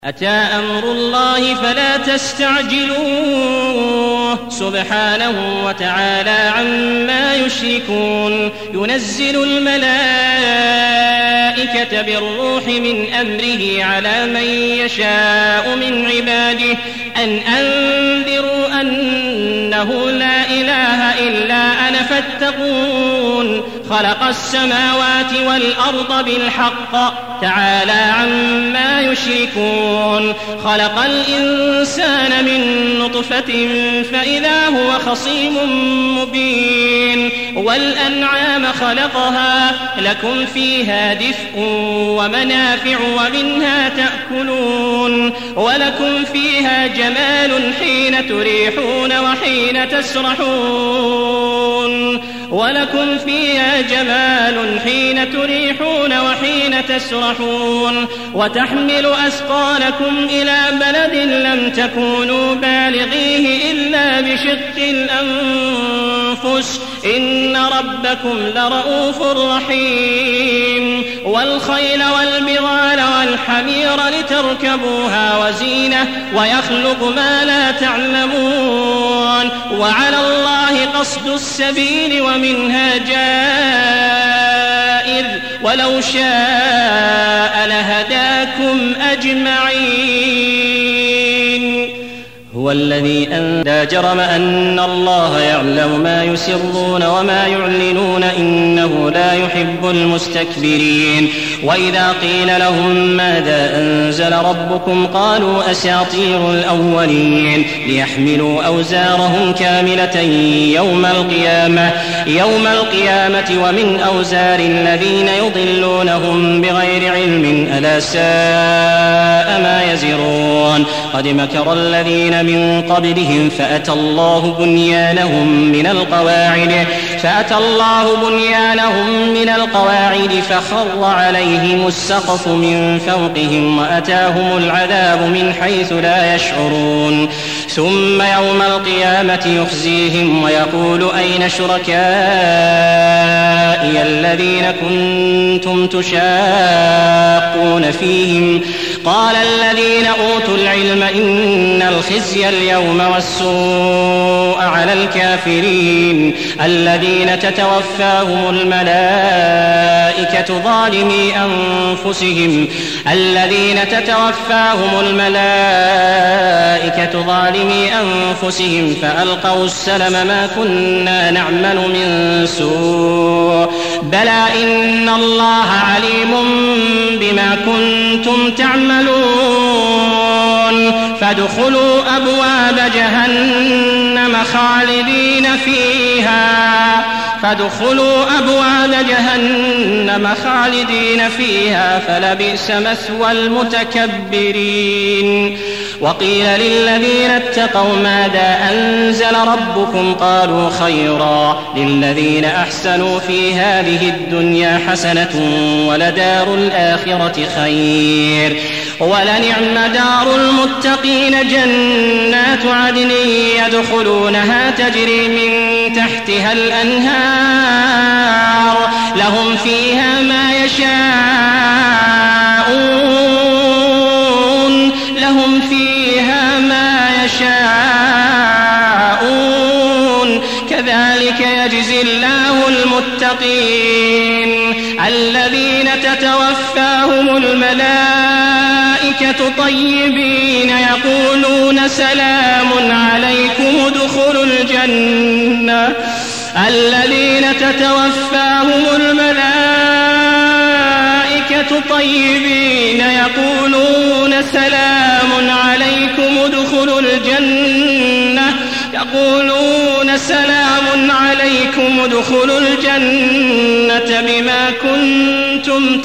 أتى أمر الله فلا تستعجلوه سبحانه وتعالى عما يشركون ينزل الملائكة بالروح من أمره على من يشاء من عباده أن أنذروا أنه لا إله إلا أنا فاتقون خلق السماوات والأرض بالحق تعالى عما يشركون خلق الإنسان من نطفة فإذا هو خصيم مبين والأنعام خلقها لكم فيها دفء ومنافع ومنها تأكلون ولكم فيها جمال حين تريحون وحين تسرحون ولكم فيها جمال حين تريحون وحين تسرحون وتحمل أثقالكم إلى بلد لم تكونوا بالغيه إلا بشق الأنفس إن ربكم لرؤوف رحيم والخيل والبغال والحمير لتركبوها وزينة ويخلق ما لا تعلمون وعلى الله قصد السبيل ومنها جائر ولو شاء لهداكم أجمعين هو الذي لا جرم أن الله يعلم ما يسرون وما يعلنون إنه لا يحب المستكبرين وإذا قيل لهم ماذا أنزل ربكم قالوا أساطير الأولين ليحملوا أوزارهم كاملة يوم القيامة ومن أوزار الذين يضلونهم بغير علم ألا ساء ما يزرون قد مكر الذين من قبلهم فأتى الله بنيانهم من القواعد فخر عليهم السقف من فوقهم وأتاهم العذاب من حيث لا يشعرون ثم يوم القيامة يخزيهم ويقول أين شركائي الذين كنتم تشاقون فيهم قال الذين أوتوا العلم إن الخزي اليوم والسوء على الكافرين الذين تتوفاهم الملائكة ظالمي أنفسهم فألقوا السلم ما كنا نعمل من سوء بلى إن الله عليم بما كنتم تعملون فادخلوا أبواب جهنم خالدين فيها فلبئس مثوى المتكبرين وقيل للذين اتقوا ماذا أنزل ربكم قالوا خيرا للذين أحسنوا في هذه الدنيا حسنة ولدار الآخرة خير ولنعم دار المتقين جنات عدن يدخلونها تجري من تحتها الأنهار لهم فيها ما يشاءون كذلك يجزي الله المتقين الذين تتوفاهم الملائكة طيبين يقولون سلام عليكم ادخلوا الجنة بما كنتم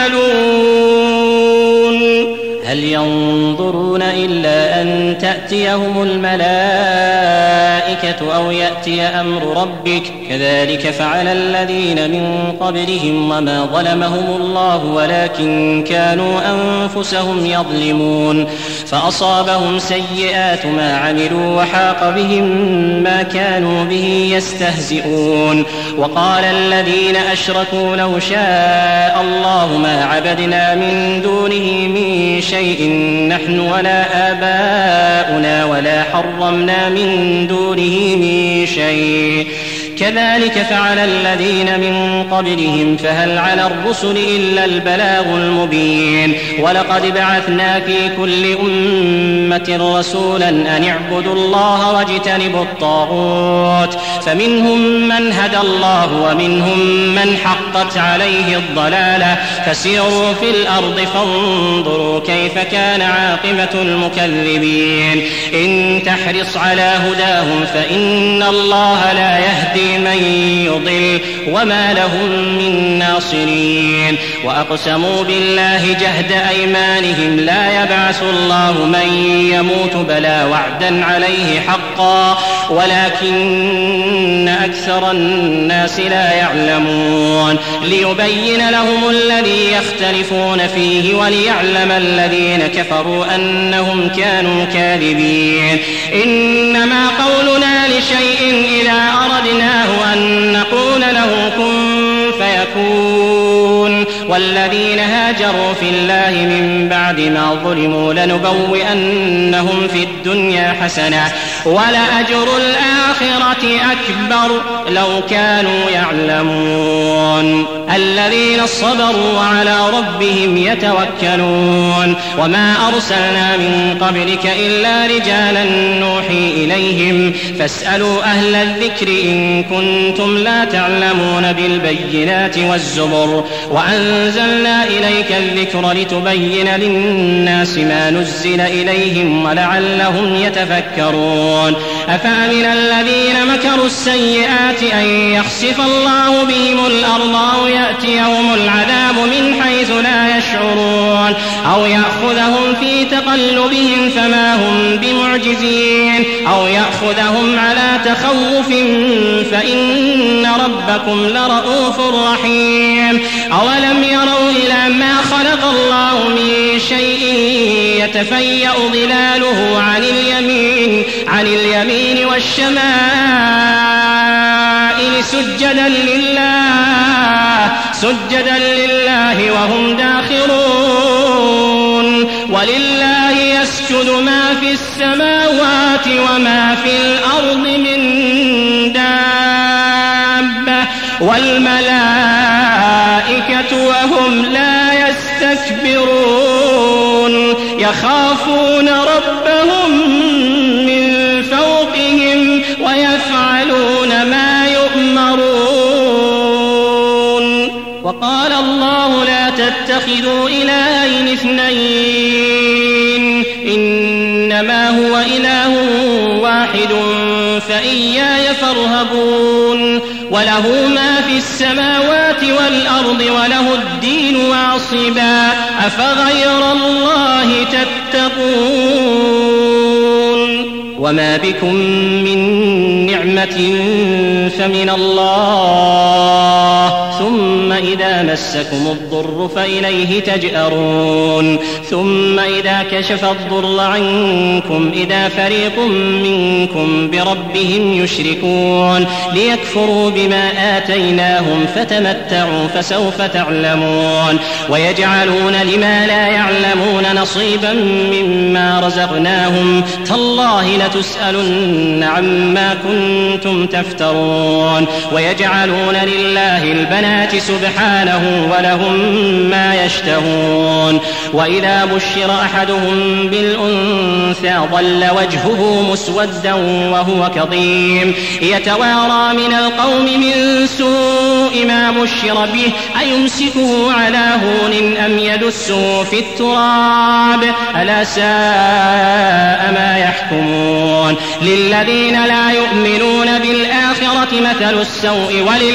تعملون هل ينظرون إلا أن تأتيهم الملائكة أو يأتي أمر ربك كذلك فعل الذين من قبلهم وما ظلمهم الله ولكن كانوا أنفسهم يظلمون فأصابهم سيئات ما عملوا وحاق بهم ما كانوا به يستهزئون وقال الذين أشركوا لو شاء الله ما عبدنا من دونه من شيء شيء نحن ولا آباؤنا ولا حرمنا من دونه من شيء كذلك فعل الذين من قبلهم فهل على الرسل إلا البلاغ المبين ولقد بعثنا في كل أمة رسولا أن اعبدوا الله واجتنبوا الطاغوت فمنهم من هدى الله ومنهم من حقت عليه الضلالة فسيروا في الأرض فانظروا كيف كان عاقبة المكذبين إن تحرص على هداهم فإن الله لا يهدي من يضل وما لهم من ناصرين وأقسموا بالله جهد أيمانهم لا يبعث الله من يموت بلى وعدا عليه حقا ولكن أكثر الناس لا يعلمون ليبين لهم الذي يختلفون فيه وليعلم الذين كفروا أنهم كانوا كاذبين إنما قولنا لشيء إذا أردناه أن نقول له كن فيكون والذين هاجروا في الله من بعد ما ظلموا لنبوئنهم في الدنيا حسنة ولأجر الآخرة أكبر لو كانوا يعلمون الذين صبروا وعلى ربهم يتوكلون وما أرسلنا من قبلك إلا رجالا نوحي إليهم فاسألوا أهل الذكر إن كنتم لا تعلمون بالبينات والزبر وأنزلنا إليك الذكر لتبين للناس ما نزل إليهم ولعلهم يتفكرون أفأمن الذين مكروا السيئات أن يخسف الله بهم الأرض أو يأتيهم العذاب من حيث لا يشعرون أو يأخذهم في تقلبهم فما هم بمعجزين أو يأخذهم على تخوف فإن ربكم لرؤوف رحيم أولم يروا إلى ما خلق الله من شيء يتفيأ ظلاله عن اليمين والشمائل سجدا لله وهم داخرون ولله يسجد ما في السماوات وما في الأرض من دابة والملائكة وهم لا يستكبرون يخافون ربهم من فوقهم ويفعلون ما يؤمرون وقال الله لا تتخذوا إلهين اثنين إنما هو إله واحد فإياي فارهبون وله ما في السماوات والأرض وله الدين واصبا أفغير الله تتقون وما بكم من نعمة فمن الله ثم إذا مسكم الضر فإليه تجأرون ثم إذا كشف الضر عنكم إذا فريق منكم بربهم يشركون ليكفروا بما آتيناهم فتمتعوا فسوف تعلمون ويجعلون لما لا يعلمون نصيبا مما رزقناهم تالله لتسألن عما كنتم تفترون ويجعلون لله البنات سبحانه ولهم ما يشتهون وإذا بشر أحدهم بالأنثى ظل وجهه مسودا وهو كظيم يتوارى من القوم من سوء ما بشر به أيمسكه على هون أم يدسه في التراب ألا ساء ما يحكمون للذين لا يؤمنون بالآخرة مثل السوء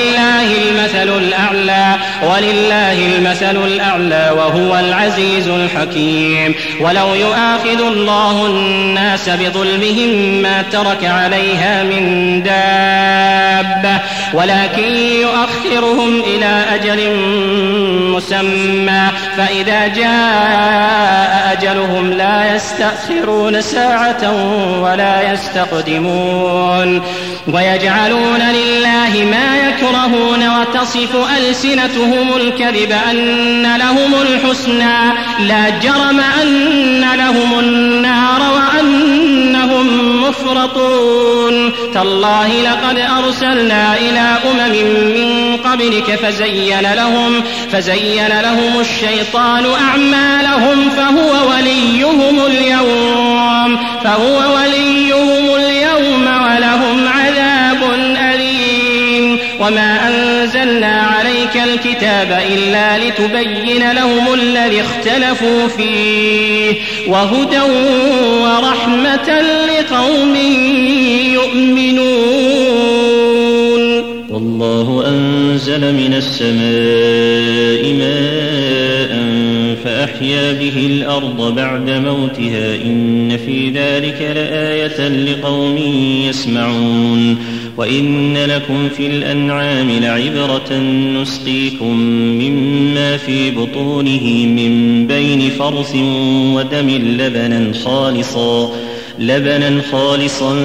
ولله المثل الأعلى وهو العزيز الحكيم ولو يؤاخذ الله الناس بظلمهم ما ترك عليها من دابة ولكن يؤخرهم إلى أجل مسمى فإذا جاء أجلهم لا يستأخرون ساعة ولا يستقدمون ويجعلون لله ما يكرهون وتصف ألسنتهم الكذب أن لهم الحسنى لا جرم أن لهم النار وأنهم مفرطون تالله لقد أرسلنا إلى من قبلك فزين لهم الشيطان أعمالهم فهو وليهم اليوم ولهم عذاب أليم وما أنزلنا عليك الكتاب إلا لتبين لهم الذي اختلفوا فيه وهدى ورحمة لقوم يؤمنون والله أنزل من السماء ماء فأحيا به الأرض بعد موتها إن في ذلك لآية لقوم يسمعون وإن لكم في الأنعام لعبرة نسقيكم مما في بطونه من بين فرث ودم لبنا خالصا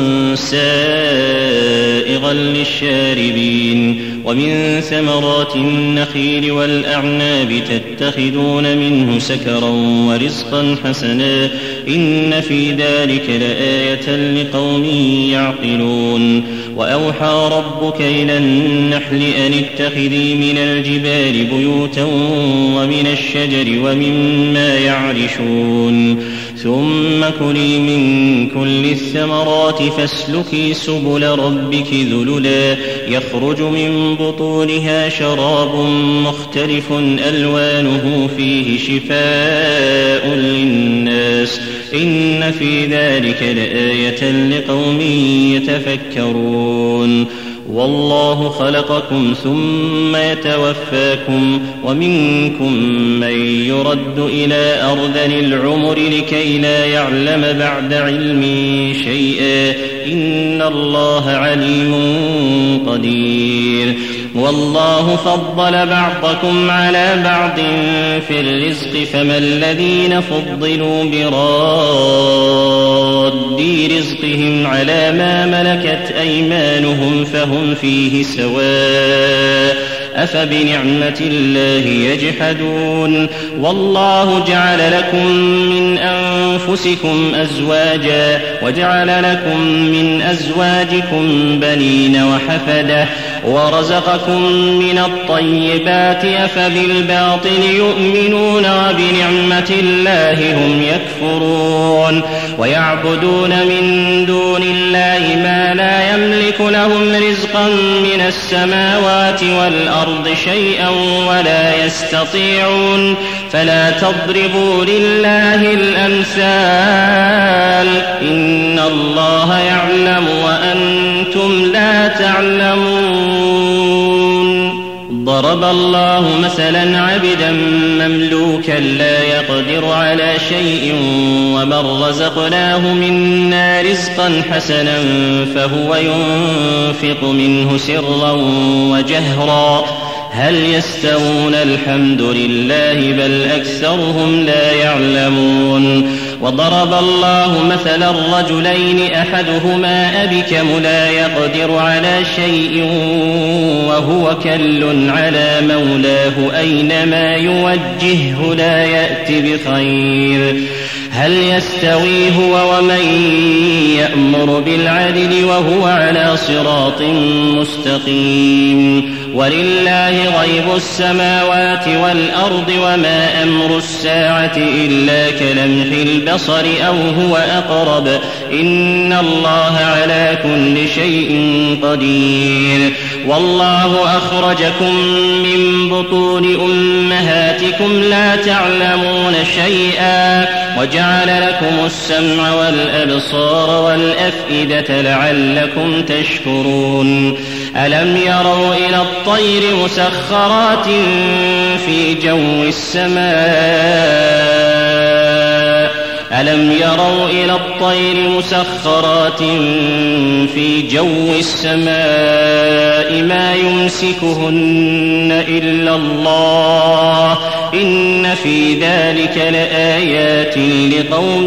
سائغا للشاربين ومن ثمرات النخيل والأعناب تتخذون منه سكرا ورزقا حسنا إن في ذلك لآية لقوم يعقلون وأوحى ربك إلى النحل أن اتخذي من الجبال بيوتا ومن الشجر ومما يعرشون ثم كلي من كل الثمرات فاسلكي سبل ربك ذللا يخرج من بطونها شراب مختلف ألوانه فيه شفاء للناس إن في ذلك لآية لقوم يتفكرون والله خلقكم ثم يتوفاكم ومنكم من يرد إلى أرذل العمر لكي لا يعلم بعد علم شيئا إن الله عليم قدير والله فضل بعضكم على بعض في الرزق فما الذين فضلوا براد رزقهم على ما ملكت أيمانهم فهم فيه سواء أفبنعمة الله يجحدون والله جعل لكم من أنفسكم أزواجا وجعل لكم من أزواجكم بنين وحفدة ورزقكم من الطيبات أفبالباطل يؤمنون وبنعمة الله هم يكفرون ويعبدون من دون الله ما لا يملك لهم رزقا من السماوات والأرض شيئا ولا يستطيعون فلا تضربوا لله الأمثال إن الله يعلم وأنتم لا تعلمون ضرب الله مثلا عبدا مملوكا لا يقدر على شيء ومن رزقناه منا رزقا حسنا فهو ينفق منه سرا وجهرا هل يستوون الحمد لله بل أكثرهم لا يعلمون وضرب الله مثلا رجلين أحدهما أبكم لا يقدر على شيء وهو كل على مولاه أينما يوجهه لا يأت بخير هل يستوي هو ومن يأمر بالعدل وهو على صراط مستقيم ولله غيب السماوات والأرض وما أمر الساعة إلا كلمح البصر أو هو أقرب إن الله على كل شيء قدير والله أخرجكم من بطون أمهاتكم لا تعلمون شيئا وجعل لكم السمع والأبصار والأفئدة لعلكم تشكرون ألم يروا إلى الطير مسخرات في جو السماء ألم يروا إلى الطير مسخرات في جو السماء ما يمسكهن إلا الله إن في ذلك لآيات لقوم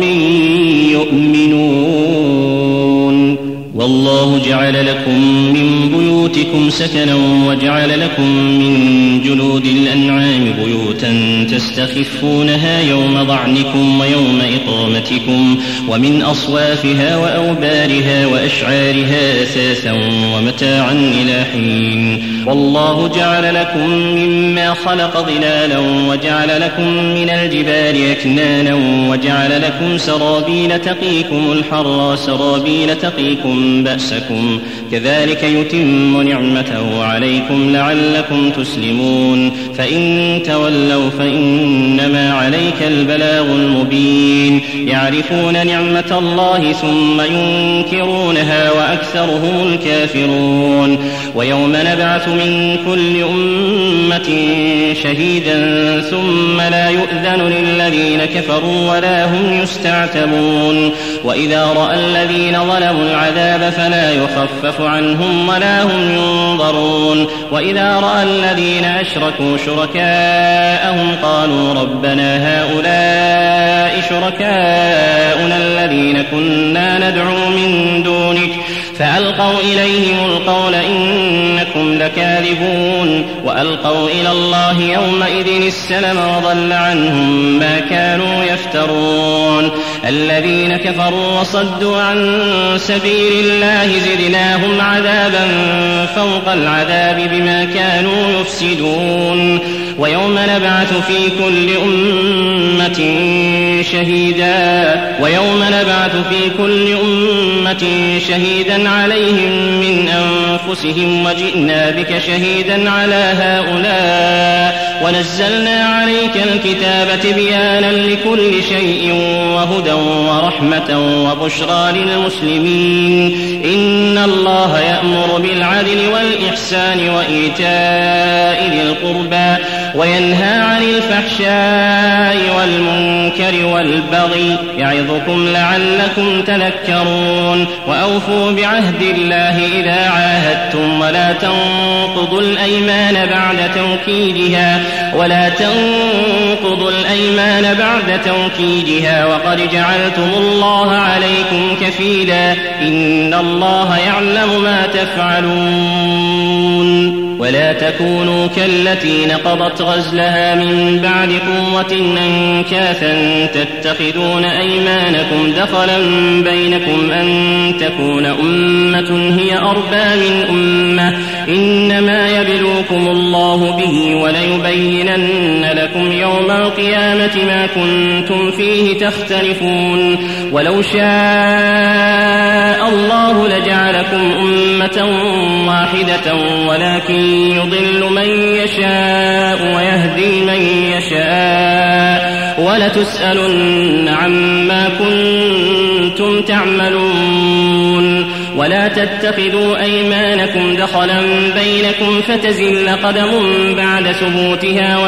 يؤمنون والله جعل لكم من بيوتكم سكنا وجعل لكم من جلود الأنعام بيوتا تستخفونها يوم ضعنكم ويوم إقامتكم ومن أصوافها وأوبارها وأشعارها أثاثا ومتاعا إلى حين والله جعل لكم مما خلق ظلالا وجعل لكم من الجبال أكنانا وجعل لكم سرابيل تقيكم الحر سرابيل تقيكم بأسكم كذلك يتم نعمته عليكم لعلكم تسلمون فإن تولوا فإنما عليك البلاغ المبين يعرفون نعمة الله ثم ينكرونها وأكثرهم الكافرون ويوم نبعث من كل أمة شهيدا ثم لا يؤذن للذين كفروا ولا هم يستعتبون وإذا رأى الذين ظلموا العذاب فلا يخفف عنهم ولا هم ينظرون وإذا رأى الذين أشركوا شركاءهم قالوا ربنا هؤلاء شركاؤنا الذين كنا ندعو من دونك فألقوا إليهم القول إنكم لكاذبون وألقوا إلى الله يومئذ السلم وضل عنهم ما كانوا يفترون الذين كفروا وصدوا عن سبيل الله زدناهم عذابا فوق العذاب بما كانوا يفسدون ويوم نبعث في كل أمة شهيدا عليهم من أنفسهم وجئنا بك شهيدا على هؤلاء ونزلنا عليك الكتاب تبيانا لكل شيء وهدى ورحمة وبشرى للمسلمين إن الله يأمر بالعدل والإحسان وإيتاء ذي القربى وينهى عن الفحشاء والمنكر والبغي يعظكم لعلكم تذكرون وأوفوا بعهد الله إذا عاهدتم ولا تنقضوا الأيمان بعد توكيدها وقد جعلتم الله عليكم كفيلا إن الله يعلم ما تفعلون ولا تكونوا كالتي نقضت غزلها من بعد قوة أنكاثا تتخذون أيمانكم دخلا بينكم أن تكون أمة هي أربى من أمة إنما يبلوكم الله به وليبينن لكم يوم القيامة ما كنتم فيه تختلفون ولو شاء الله لجعلكم أمة واحدة ولكن يضل من يشاء ويهدي من يشاء ولتسألن عما كنتم تعملون ولا تتخذوا أيمانكم دخلا بينكم فتزل قدم بعد ثبوتها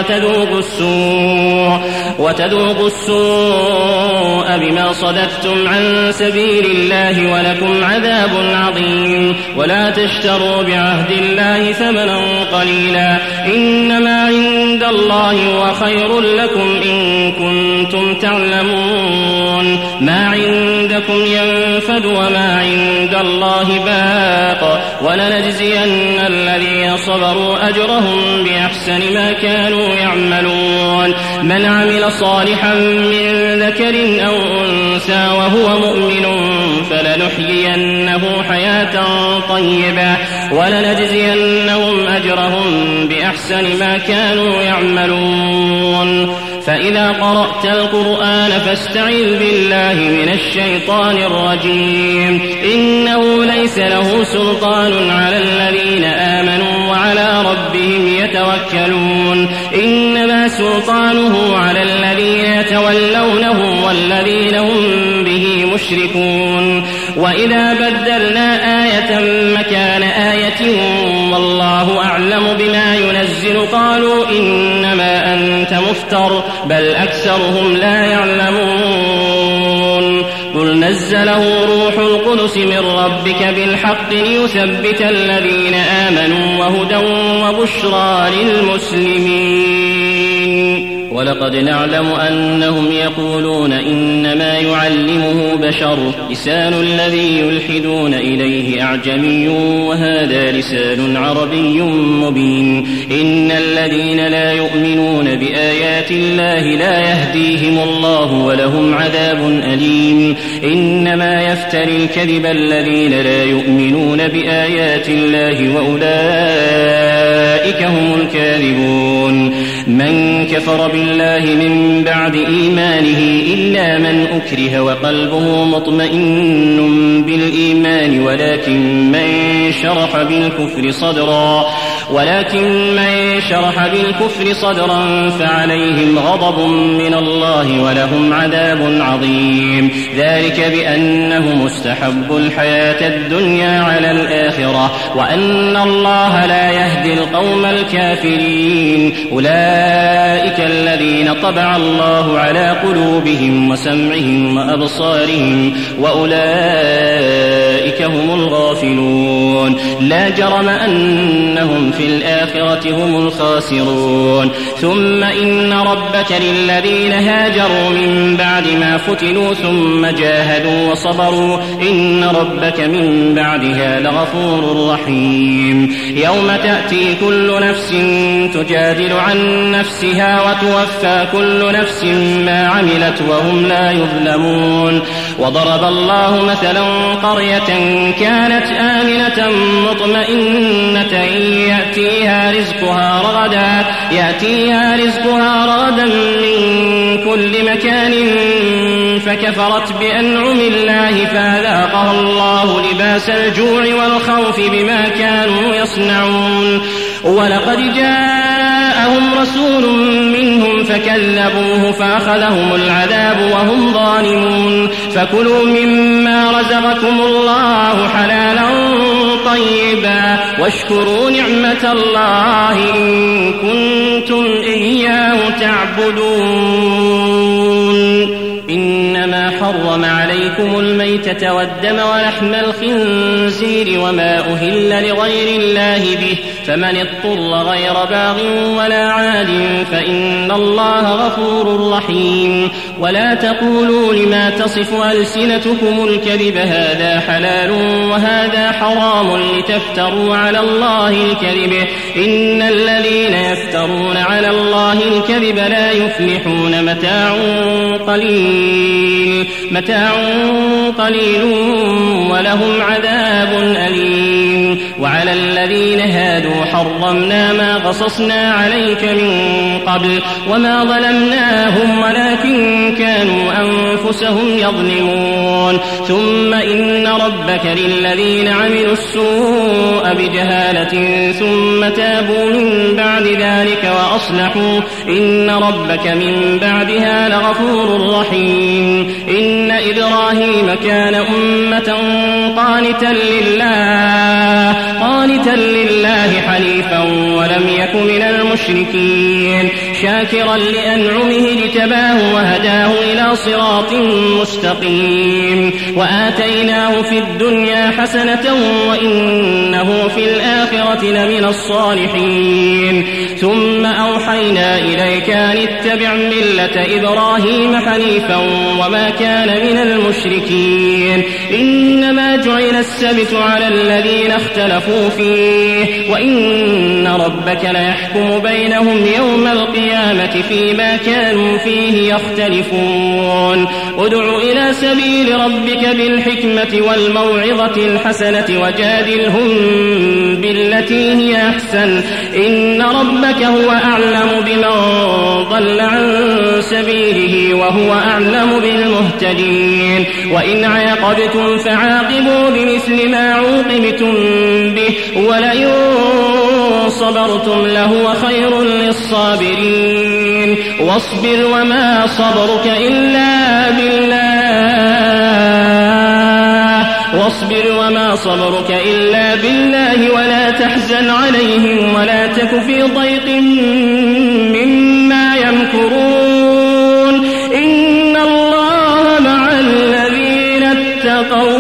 وتذوقوا السوء بما صددتم عن سبيل الله ولكم عذاب عظيم ولا تشتروا بعهد الله ثمنا قليلا إنما عند الله هو خير لكم إن كنتم تعلمون ما عندكم ينفد وما عند الله باق ولنجزين الذين صبروا أجرهم بأحسن ما كانوا يعملون من عمل صالحا من ذكر أو أنثى وهو مؤمن فلنحيينه حياة طيبة ولنجزينهم أجرهم بأحسن ما كانوا يعملون فإذا قرأت القرآن فاستعذ بالله من الشيطان الرجيم إنه ليس له سلطان على الذين آمنوا وعلى ربهم يتوكلون إنما سلطانه على الذين يتولونه والذين هم به مشركون وإذا بدلنا آية مكان آية والله أعلم بما ينزل قالوا إنما أنت مفتر بل أكثرهم لا يعلمون نزله روح القدس من ربك بالحق ليثبت الذين آمنوا وهدى وبشرى للمسلمين. ولقد نعلم أنهم يقولون إنما يعلمه بشر لسان الذي يلحدون إليه أعجمي وهذا لسان عربي مبين. إن الذين لا يؤمنون بآيات الله لا يهديهم الله ولهم عذاب أليم. إنما يفتري الكذب الذين لا يؤمنون بآيات الله وأولئك هم الكاذبون. من كفر بالله من بعد إيمانه إلا من أكره وقلبه مطمئن بالإيمان ولكن من شرح بالكفر صدرا فعليهم غضب من الله ولهم عذاب عظيم. ذلك بأنه مستحب الحياة الدنيا على الآخرة وأن الله لا يهدي القوم الكافرين. أولئك الذين طبع الله على قلوبهم وسمعهم وأبصارهم وأولئك هم الغافلون. لا جرم أنهم في الآخرة هم الخاسرون. ثم إن ربك للذين هاجروا من بعد ما فتنوا ثم جاهدوا وصبروا إن ربك من بعدها لغفور رحيم. يوم تأتي كل نفس تجادل عن نفسها وتوفى كل نفس ما عملت وهم لا يظلمون. وضرب الله مثلا قرية كانت آمنة مطمئنة يأتيها رزقها رغدا من كل مكان فكفرت بأنعم الله فأذاقها الله لباس الجوع والخوف بما كانوا يصنعون. ولقد جاءهم رسول منهم فكذبوه فأخذهم العذاب وهم ظالمون. فكلوا مما رزقكم الله حلالا طيبا واشكروا نعمة الله إن كنتم إياه تعبدون. إنما حرم عليكم الميتة والدم ولحم الخنزير وما أهل لغير الله به فمن اضطر غير باغ ولا عاد فإن الله غفور رحيم. ولا تقولوا لما تصف ألسنتكم الكذب هذا حلال وهذا حرام لتفتروا على الله الكذب إن الذين يفترون على الله الكذب لا يفلحون. متاع قليل ولهم عذاب أليم. وعلى الذين هادوا حرمنا ما قصصنا عليك من قبل وما ظلمناهم ولكن كانوا أنفسهم يظلمون. ثم إن ربك للذين عملوا السوء بجهالة ثم تابوا من بعد ذلك وأصلحوا إن ربك من بعدها لغفور رحيم. إن إبراهيم كان أمة قانتا لله حنيفا ولم يك من المشركين شاكرا لأنعمه اجتباه وهداه إلى صراط مستقيم. وآتيناه في الدنيا حسنة وإنه في الآخرة لمن الصالحين. ثم أوحينا إليك أن اتبع ملة إبراهيم حنيفا وما كان من المشركين. إنما جعل السبت على الذين اختلفوا فيه وإن ربك ليحكم بينهم يوم القيامة فيما كانوا فيه يختلفون. ادع إلى سبيل ربك بالحكمة والموعظة الحسنة وجادلهم بالتي هي أحسن إن ربك هو أعلم بمن ضل عن سبيله وهو أعلم بالمهتدين. وإن عاقبتم فعاقبوا بمثل ما عوقبتم به ولئن صبرتم لهو خير للصابرين. واصبر وما صبرك إلا بالله ولا تحزن عليهم ولا تك في ضيق مما يمكرون. إن الله مع الذين قوم